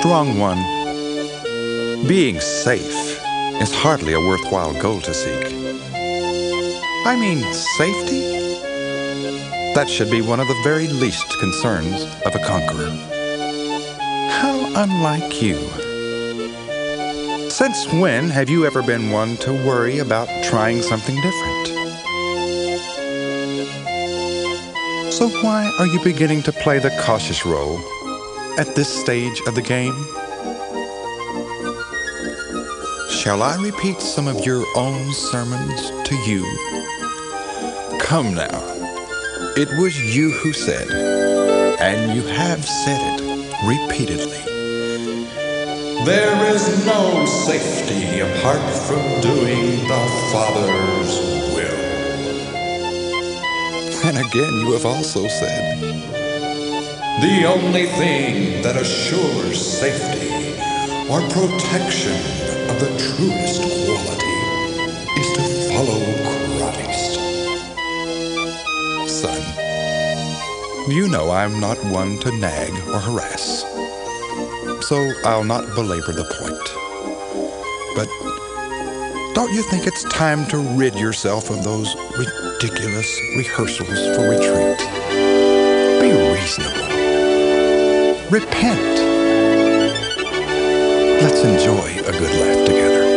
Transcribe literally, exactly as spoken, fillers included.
strong one. Being safe is hardly a worthwhile goal to seek. I mean, safety? That should be one of the very least concerns of a conqueror. How unlike you. Since when have you ever been one to worry about trying something different? So why are you beginning to play the cautious role at this stage of the game? Shall I repeat some of your own sermons to you? Come now. It was you who said, and you have said it repeatedly, there is no safety apart from doing the Father's will. And again you have also said, the only thing that assures safety or protection of the truest quality is to follow Christ. Son, you know I'm not one to nag or harass, so I'll not belabor the point. But don't you think it's time to rid yourself of those ridiculous rehearsals for retreat? Be reasonable. Repent. Let's enjoy a good laugh together.